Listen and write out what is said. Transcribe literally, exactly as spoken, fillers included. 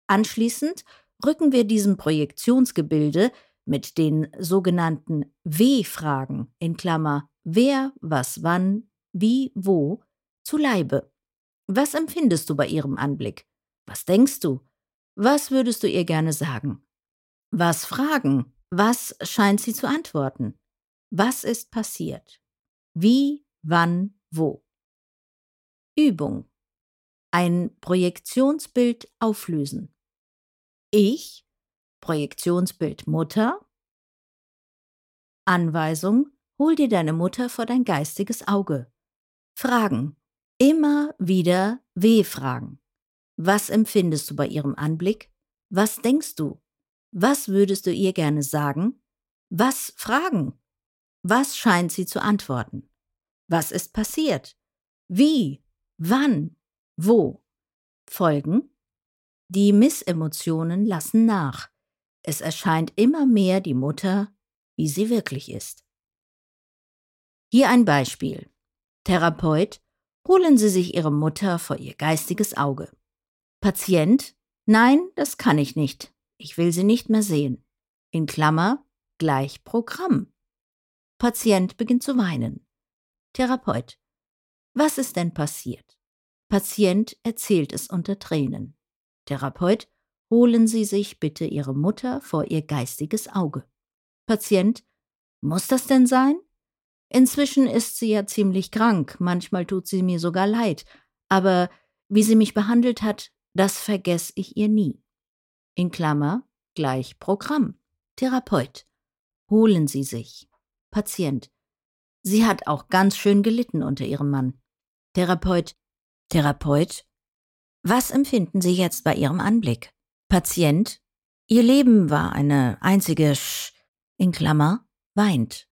Anschließend rücken wir diesem Projektionsgebilde mit den sogenannten W-Fragen in Klammer wer, was, wann, wie, wo zu Leibe. Was empfindest du bei ihrem Anblick? Was denkst du? Was würdest du ihr gerne sagen? Was fragen? Was scheint sie zu antworten? Was ist passiert? Wie, wann, wo? Übung. Ein Projektionsbild auflösen. Ich, Projektionsbild Mutter. Anweisung, hol dir deine Mutter vor dein geistiges Auge. Fragen. Immer wieder W-Fragen. Was empfindest du bei ihrem Anblick? Was denkst du? Was würdest du ihr gerne sagen? Was fragen? Was scheint sie zu antworten? Was ist passiert? Wie? Wann? Wo? Folgen? Die Missemotionen lassen nach. Es erscheint immer mehr die Mutter, wie sie wirklich ist. Hier ein Beispiel. Therapeut, holen Sie sich Ihre Mutter vor Ihr geistiges Auge. Patient, nein, das kann ich nicht. Ich will sie nicht mehr sehen. In Klammer, gleich Programm. Patient beginnt zu weinen. Therapeut, was ist denn passiert? Patient erzählt es unter Tränen. Therapeut, holen Sie sich bitte Ihre Mutter vor Ihr geistiges Auge. Patient, muss das denn sein? Inzwischen ist sie ja ziemlich krank, manchmal tut sie mir sogar leid, aber wie sie mich behandelt hat, das vergesse ich ihr nie. In Klammer, gleich Programm. Therapeut, holen Sie sich. Patient, sie hat auch ganz schön gelitten unter ihrem Mann. Therapeut, Therapeut, was empfinden Sie jetzt bei Ihrem Anblick? Patient, Ihr Leben war eine einzige Sch, in Klammer, weint.